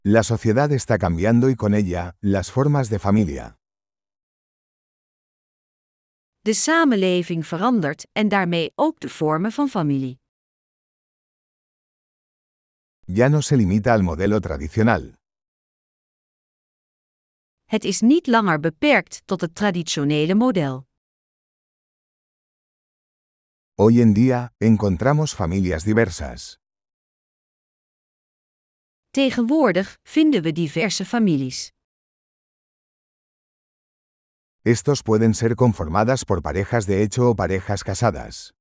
La sociedad está cambiando y con ella, las formas de familia. De samenleving verandert en daarmee ook de vormen van familie. Ya no se limita al modelo tradicional. Het is niet langer beperkt tot het traditionele model. Hoy en día, encontramos familias diversas. Tegenwoordig vinden we diverse families. Estos pueden ser conformadas por parejas de hecho o parejas casadas.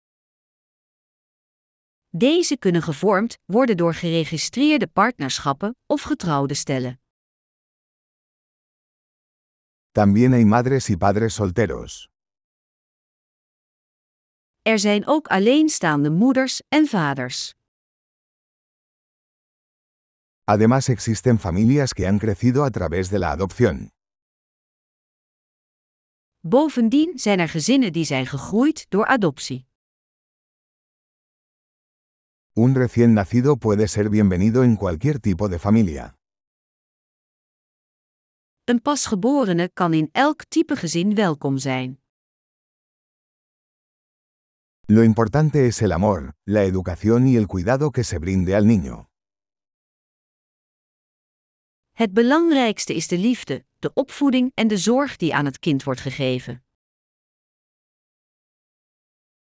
Deze kunnen gevormd worden door geregistreerde partnerschappen of getrouwde stellen. También hay madres y padres solteros. Er zijn ook alleenstaande moeders en vaders. Además existen familias que han crecido a través de la adopción. Bovendien zijn er gezinnen die zijn gegroeid door adoptie. Un recién nacido puede ser bienvenido en cualquier tipo de familia. Een pasgeborene kan in elk type gezin welkom zijn. Lo importante es el amor, la educación y el cuidado que se brinde al niño. Het belangrijkste is de liefde, de opvoeding en de zorg die aan het kind wordt gegeven.